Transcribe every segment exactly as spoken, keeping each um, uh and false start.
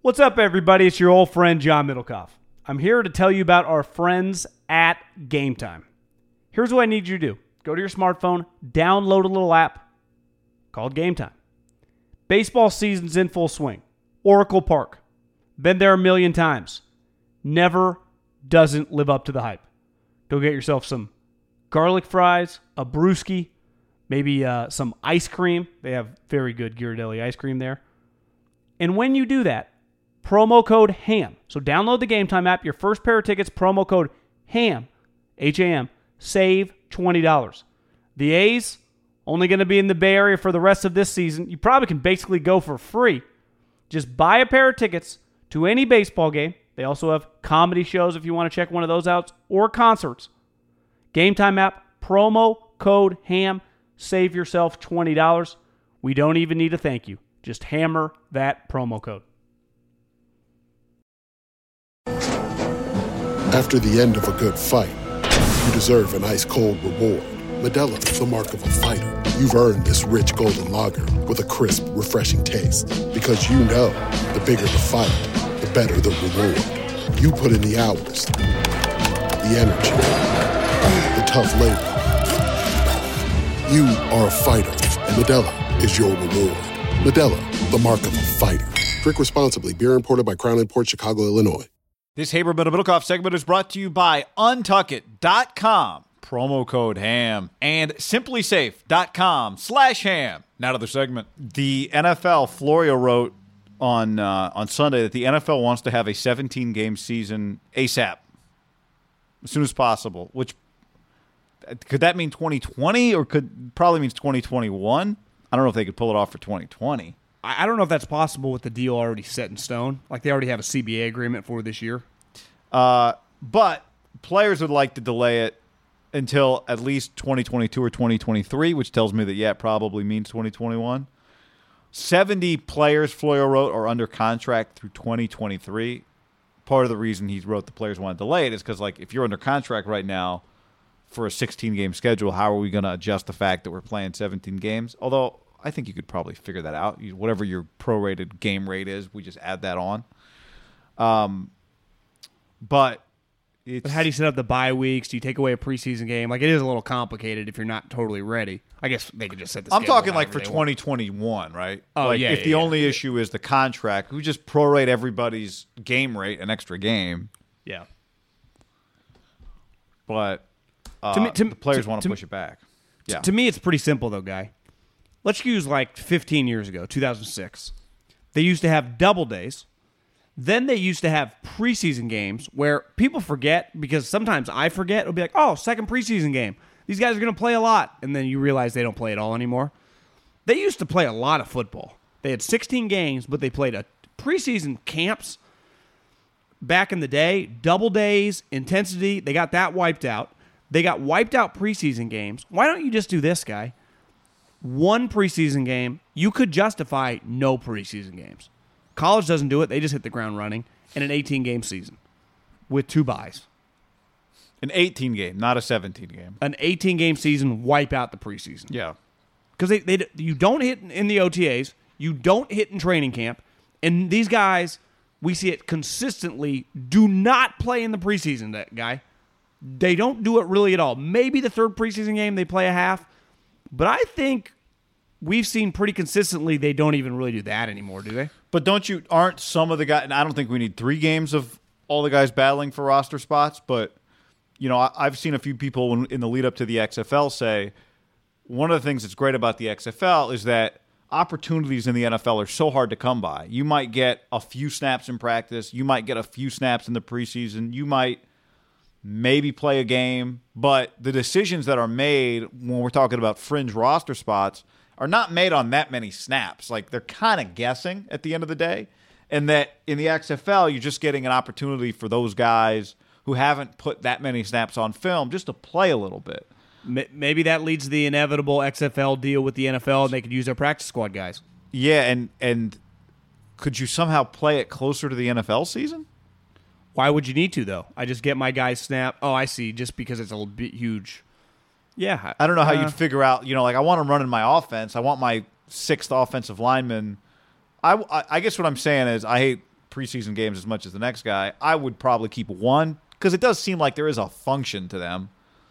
What's up, everybody? It's your old friend, John Middlecoff. I'm here to tell you about our friends at Game Time. Here's what I need you to do. Go to your smartphone, download a little app called Game Time. Baseball season's in full swing. Oracle Park. Been there a million times. Never doesn't live up to the hype. Go get yourself some garlic fries, a brewski, maybe uh, some ice cream. They have very good Ghirardelli ice cream there. And when you do that, promo code HAM. So download the Game Time app. Your first pair of tickets, promo code HAM, H A M, save twenty dollars. The A's, only going to be in the Bay Area for the rest of this season. You probably can basically go for free. Just buy a pair of tickets to any baseball game. They also have comedy shows if you want to check one of those out, or concerts. Game Time app, promo code HAM, save yourself twenty dollars. We don't even need a thank you. Just hammer that promo code. After the end of a good fight, you deserve an ice-cold reward. Modelo, the mark of a fighter. You've earned this rich golden lager with a crisp, refreshing taste. Because you know, the bigger the fight, the better the reward. You put in the hours, the energy, the tough labor. You are a fighter, and Modelo is your reward. Modelo, the mark of a fighter. Drink responsibly. Beer imported by Crown Imports, Chicago, Illinois. This Haber Middlecoff segment is brought to you by Untuckit dot com, promo code HAM, and SimpliSafe.com slash HAM. Now to the segment. The N F L, Florio wrote on uh, on Sunday that the N F L wants to have a seventeen-game season ASAP, as soon as possible, which, could that mean twenty twenty, or could probably means twenty twenty-one? I don't know if they could pull it off for twenty twenty. I don't know if that's possible with the deal already set in stone. Like, they already have a C B A agreement for this year. Uh, but players would like to delay it until at least twenty twenty-two or twenty twenty-three, which tells me that, yeah, it probably means twenty twenty-one. seventy players, Florio wrote, are under contract through twenty twenty-three. Part of the reason he wrote the players want to delay it is because, like, if you're under contract right now for a sixteen-game schedule, how are we going to adjust the fact that we're playing seventeen games? Although I think you could probably figure that out. You, whatever your prorated game rate is, we just add that on. Um, but it's, But how do you set up the bye weeks? Do you take away a preseason game? Like, it is a little complicated if you're not totally ready. I guess they could just set the I'm schedule talking like however for they twenty twenty-one, right? Oh, like yeah, If yeah, the yeah. only issue is the contract, we just prorate everybody's game rate, an extra game. want. Yeah. But uh, To me- to- the players to- want to- to push it back. Yeah. To me, it's pretty simple, though, Guy. Let's use like fifteen years ago, two thousand six. They used to have double days. Then they used to have preseason games where people forget, because sometimes I forget. It'll be like, oh, second preseason game. These guys are going to play a lot. And then you realize they don't play at all anymore. They used to play a lot of football. They had sixteen games, but they played a preseason camps back in the day, double days, intensity. They got that wiped out. They got wiped out preseason games. Why don't you just do this, Guy? One preseason game, you could justify no preseason games. College doesn't do it. They just hit the ground running in an eighteen-game season with two byes. An eighteen game, not a seventeen game. An eighteen-game season, wipe out the preseason. Yeah. Because they, they, you don't hit in the O T As, you don't hit in training camp, and these guys, we see it consistently, do not play in the preseason, that guy. They don't do it really at all. Maybe the third preseason game they play a half, but I think we've seen pretty consistently they don't even really do that anymore, do they? But don't you, aren't some of the guys, and I don't think we need three games of all the guys battling for roster spots, but, you know, I, I've seen a few people in, in the lead up to the X F L say one of the things that's great about the X F L is that opportunities in the N F L are so hard to come by. You might get a few snaps in practice. You might get a few snaps in the preseason. You might maybe play a game, but the decisions that are made when we're talking about fringe roster spots are not made on that many snaps. Like, they're kind of guessing at the end of the day. And that in the X F L, you're just getting an opportunity for those guys who haven't put that many snaps on film just to play a little bit. Maybe that leads to the inevitable X F L deal with the N F L, and they could use their practice squad guys. Yeah, and and could you somehow play it closer to the N F L season? Why would you need to, though? I just get my guys snap. Oh, I see. Just because it's a bit huge. Yeah. I don't know how uh, you'd figure out, you know, like I want to run in my offense. I want my sixth offensive lineman. I, I, I guess what I'm saying is I hate preseason games as much as the next guy. I would probably keep one because it does seem like there is a function to them.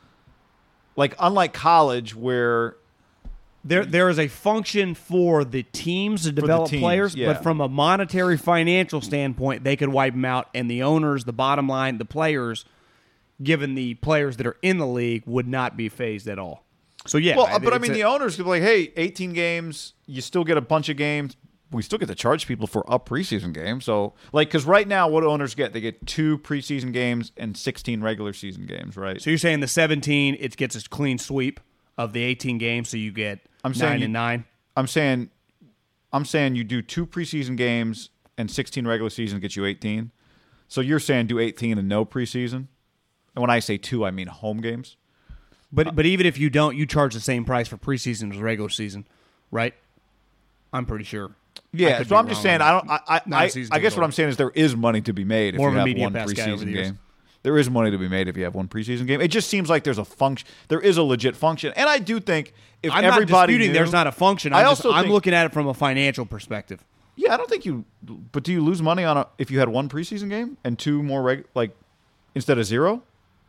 Like, unlike college where There, there is a function for the teams to develop teams, players, yeah. but from a monetary financial standpoint, they could wipe them out, and the owners, the bottom line, the players, given the players that are in the league, would not be phased at all. So, yeah. Well, but I it's mean, a- the owners could be like, hey, eighteen games, you still get a bunch of games. We still get to charge people for a preseason game. So, like, because right now, what owners get? They get two preseason games and sixteen regular season games, right? So you're saying the seventeen, it gets a clean sweep of the eighteen games, so you get I'm nine saying and you- nine? I'm saying, I'm saying you do two preseason games and sixteen regular season gets you eighteen. So you're saying do eighteen and no preseason? And when I say two, I mean home games. But but even if you don't, you charge the same price for preseason as regular season, right? I'm pretty sure. I Yeah, could so be I'm just wrong saying. on I that. don't. I I, Not a I, season I guess ticket what I'm saying is there is money to be made if More you of a have media one pass guy over preseason the years. game. There is money to be made if you have one preseason game. It just seems like there's a function. There is a legit function, and I do think if I'm everybody not disputing knew, there's not a function. I I'm, just, also I'm think- looking at it from a financial perspective. Yeah, I don't think you. But do you lose money on a if you had one preseason game and two more reg, like instead of zero?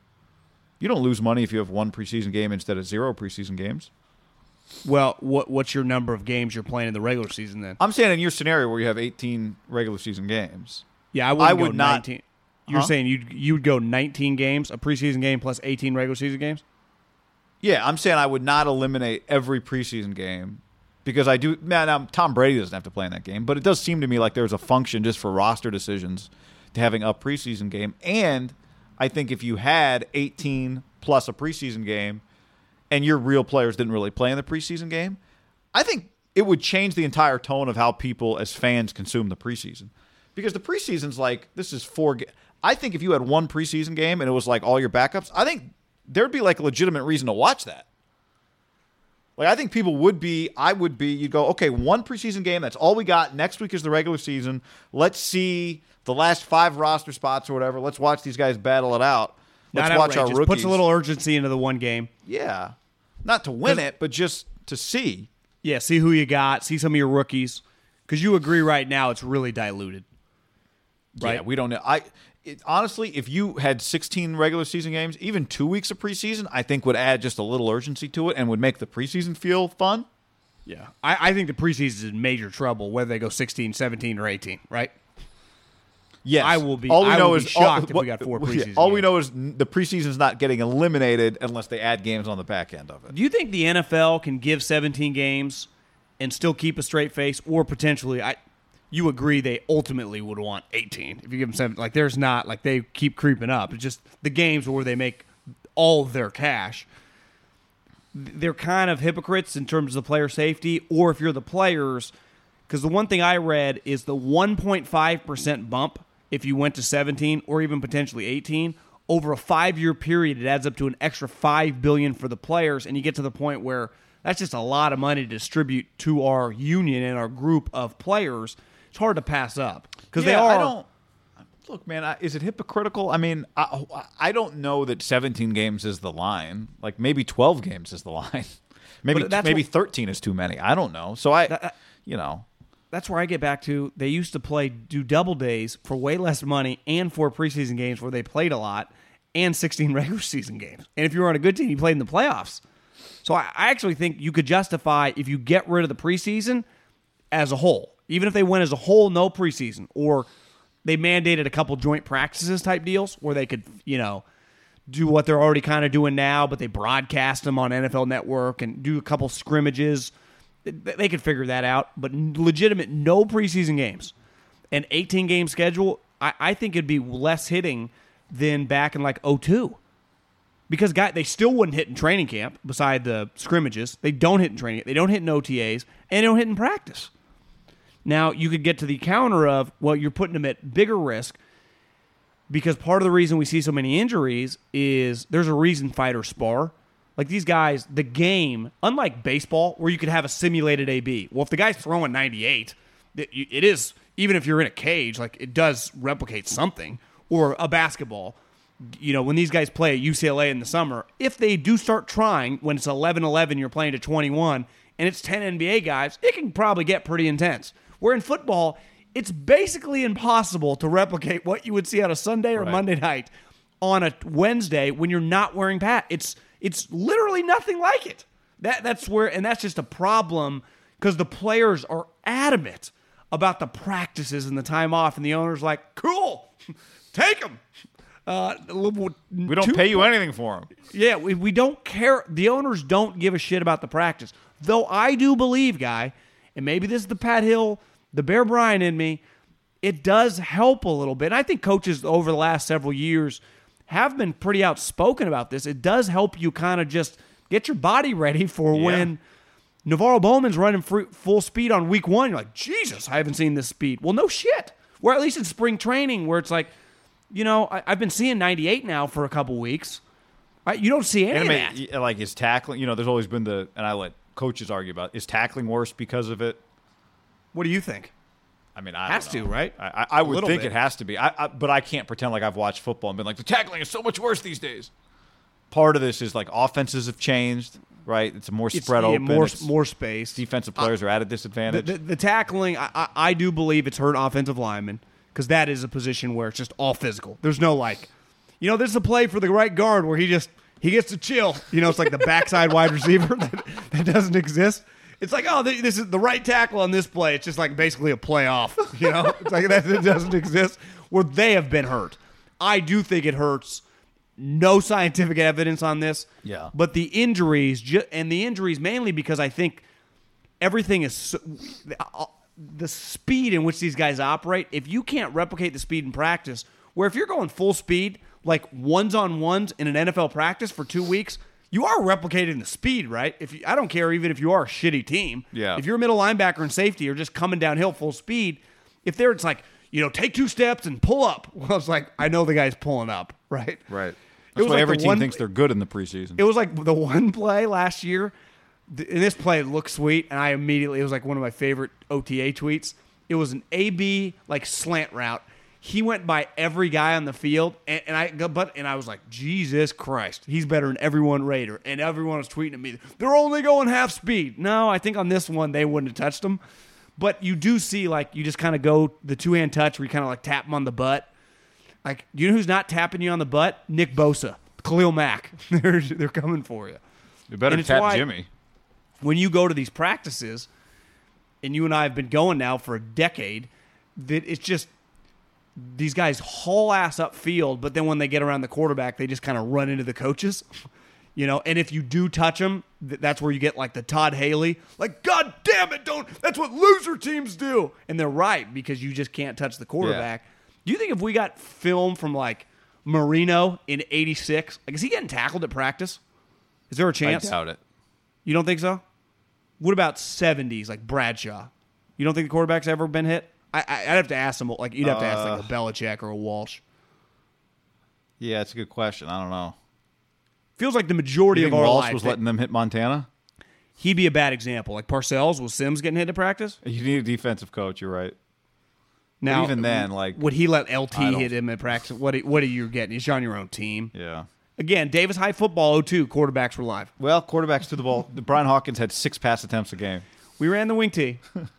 You don't lose money if you have one preseason game instead of zero preseason games. Well, what what's your number of games you're playing in the regular season then? I'm saying in your scenario where you have eighteen regular season games. Yeah, I, wouldn't I go would not- nineteen. You're Huh? saying you'd, you'd go nineteen games, a preseason game plus eighteen regular season games? Yeah, I'm saying I would not eliminate every preseason game because I do. Man, now Tom Brady doesn't have to play in that game, but it does seem to me like there's a function just for roster decisions to having a preseason game. And I think if you had eighteen plus a preseason game and your real players didn't really play in the preseason game, I think it would change the entire tone of how people as fans consume the preseason. Because the preseason's like, this is four ga- I think if you had one preseason game and it was like all your backups, I think there'd be like a legitimate reason to watch that. Like, I think people would be, I would be, you'd go, okay, one preseason game, that's all we got. Next week is the regular season. Let's see the last five roster spots or whatever. Let's watch these guys battle it out. Let's Not watch our outrageous. rookies. Puts a little urgency into the one game. Yeah. Not to win it, but just to see. Yeah, see who you got, see some of your rookies. Because you agree right now it's really diluted. Right? Yeah, we don't know. I it, honestly, if you had sixteen regular season games, even two weeks of preseason, I think would add just a little urgency to it and would make the preseason feel fun. Yeah. I, I think the preseason is in major trouble, whether they go sixteen, seventeen, or eighteen, right? Yes, I will be- All we I know will is be shocked all, if we got four yeah, preseason all we games. know is n- the preseason's not getting eliminated unless they add games on the back end of it. Do you think the N F L can give seventeen games and still keep a straight face, or potentially, I, you agree they ultimately would want eighteen if you give them seven? Like, there's not like they keep creeping up. It's just the games where they make all of their cash. They're kind of hypocrites in terms of the player safety, or if you're the players, because the one thing I read is the one point five percent bump if you went to seventeen or even potentially eighteen. Over a five-year period, it adds up to an extra five billion dollars for the players, and you get to the point where that's just a lot of money to distribute to our union and our group of players. It's hard to pass up because they Yeah, are. I don't, look, man, I, is it hypocritical? I mean, I, I don't know that seventeen games is the line. Like, maybe twelve games is the line. maybe But that's maybe what- thirteen is too many. I don't know. So I, That- you know. That's where I get back to. They used to play do double days for way less money and four preseason games where they played a lot and sixteen regular season games. And if you were on a good team, you played in the playoffs. So I, I actually think you could justify if you get rid of the preseason as a whole, even if they went as a whole, no preseason, or they mandated a couple joint practices type deals where they could, you know, do what they're already kind of doing now, but they broadcast them on N F L Network and do a couple scrimmages. They could figure that out, but legitimate no preseason games, an eighteen game schedule. I, I think it'd be less hitting than back in like oh two, because guy they still wouldn't hit in training camp. Beside the scrimmages, they don't hit in training. They don't hit in O T As, and they don't hit in practice. Now you could get to the counter of, well, you're putting them at bigger risk because part of the reason we see so many injuries is there's a reason fighters spar. Like these guys, the game, unlike baseball, where you could have a simulated A B. Well, if the guy's throwing ninety-eight, it, it is, even if you're in a cage, like it does replicate something. Or a basketball, you know, when these guys play at U C L A in the summer, if they do start trying, when it's eleven eleven, you're playing to twenty-one, and it's ten N B A guys, it can probably get pretty intense. Where in football, it's basically impossible to replicate what you would see on a Sunday or Right. Monday night on a Wednesday when you're not wearing pads. It's it's literally nothing like it. That that's where, and that's just a problem because the players are adamant about the practices and the time off, and the owner's like, "Cool, take them." Uh, We don't pay you anything for them. Yeah, we, we don't care. The owners don't give a shit about the practice. Though I do believe, Guy, and maybe this is the Pat Hill, the Bear Bryant in me, it does help a little bit. And I think coaches over the last several years have been pretty outspoken about this. It does help you kind of just get your body ready for Yeah. when Navarro Bowman's running free, full speed on week one. You're like, Jesus, I haven't seen this speed. Well, no shit. Or at least in spring training where it's like, you know, I, I've been seeing ninety-eight now for a couple weeks. I, you don't see any And of I mean, that. y- like, is tackling, you know, there's always been the, and I let coaches argue about, is tackling worse because of it? What do you think? I mean, I Has don't know. to, right? I, I, I would little think bit. it has to be. I, I, but I can't pretend like I've watched football and been like, the tackling is so much worse these days. Part of this is like offenses have changed, right? It's more It's- spread yeah, open. more It's- more space. defensive players are at a The, disadvantage. the, the tackling, I, I, I do believe it's hurt offensive linemen because that is a position where it's just all physical. There's no like, you know, there's a play for the right guard where he just he gets to chill. You know, it's like the backside wide receiver that, that doesn't exist. It's like, oh, this is the right tackle on this play. It's just like basically a play off. You know, it's like that it doesn't exist. Where they have been hurt. I do think it hurts. No scientific evidence on this. Yeah. But the injuries, ju- and the injuries mainly because I think everything is so, the speed in which these guys operate. If you can't replicate the speed in practice, where if you're going full speed, like ones on ones in an N F L practice for two weeks, you are replicating the speed, right? If you, I don't care even if you are a shitty team. Yeah. If you're a middle linebacker and safety or just coming downhill full speed, if there it's like, you know, take two steps and pull up. Well, it's like, I know the guy's pulling up, right? right. It That's was why like every the team one- thinks they're good in the preseason. It was like the one play last year, th- and this play looked sweet, and I immediately, it was like one of my favorite O T A tweets. It was an A B like slant route. He went by every guy on the field, and, and I but and I was like, Jesus Christ, he's better than everyone Raider. And everyone was tweeting at me, they're only going half speed. No, I think on this one they wouldn't have touched him. But you do see like you just kind of go the two hand touch where you kind of like tap him on the butt. Like, you know who's not tapping you on the butt? Nick Bosa, Khalil Mack. they're they're coming for you. You better and it's tap why- Jimmy. When you go to these practices, and you and I have been going now for a decade, that it's just these guys haul ass up field, but then when they get around the quarterback, they just kind of run into the coaches. You know, and if you do touch them, th- that's where you get like the Todd Haley, like, God damn it, don't, that's what loser teams do. And they're right, because you just can't touch the quarterback. Do you think if we got film from like Marino in eighty-six, like, is he getting tackled at practice? Is there a I chance? doubt it. You don't think so? What about seventies, like Bradshaw? You don't think the quarterback's ever been hit? I, I, I'd have to ask him, like, you'd have to ask like a Belichick or a Walsh. Yeah, it's a good question. I don't know. Feels like the majority You of think our Walsh life, was that letting them hit Montana? he'd be a bad example. Like Parcells, was Sims getting hit at practice? You need a defensive coach. You're right. Now, even then, like, would he let L T I don't- hit him at practice? What? Are, what are you getting? He's on your own team. Yeah. Again, Davis High football oh two quarterbacks were live. Well, quarterbacks to the ball. Brian Hawkins had six pass attempts a game. We ran the wing tee.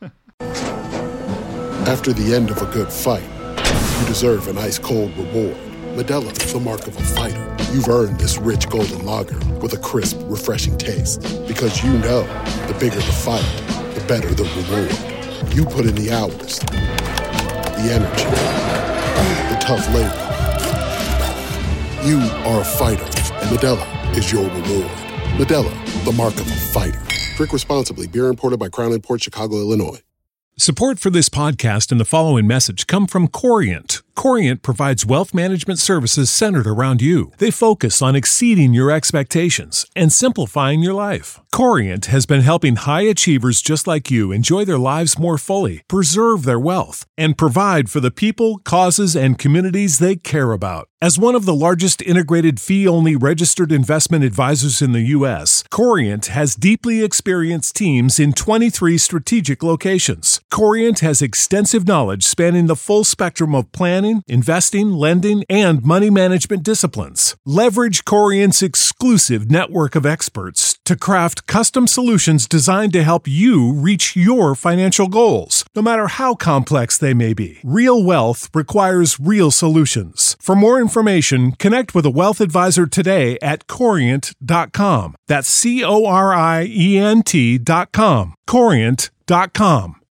After the end of a good fight, you deserve an ice-cold reward. Modelo, the mark of a fighter. You've earned this rich golden lager with a crisp, refreshing taste. Because you know, the bigger the fight, the better the reward. You put in the hours, the energy, the tough labor. You are a fighter, and Modelo is your reward. Modelo, the mark of a fighter. Drink responsibly. Beer imported by Crown Imports, Chicago, Illinois. Support for this podcast and the following message come from Corient. Corient provides wealth management services centered around you. They focus on exceeding your expectations and simplifying your life. Corient has been helping high achievers just like you enjoy their lives more fully, preserve their wealth, and provide for the people, causes, and communities they care about. As one of the largest integrated fee-only registered investment advisors in the U S, Corient has deeply experienced teams in twenty-three strategic locations. Corient has extensive knowledge spanning the full spectrum of planning, investing, lending, and money management disciplines. Leverage Corient's exclusive network of experts to to craft custom solutions designed to help you reach your financial goals, no matter how complex they may be. Real wealth requires real solutions. For more information, connect with a wealth advisor today at corient dot com. That's C O R I E N T dot com. corient dot com.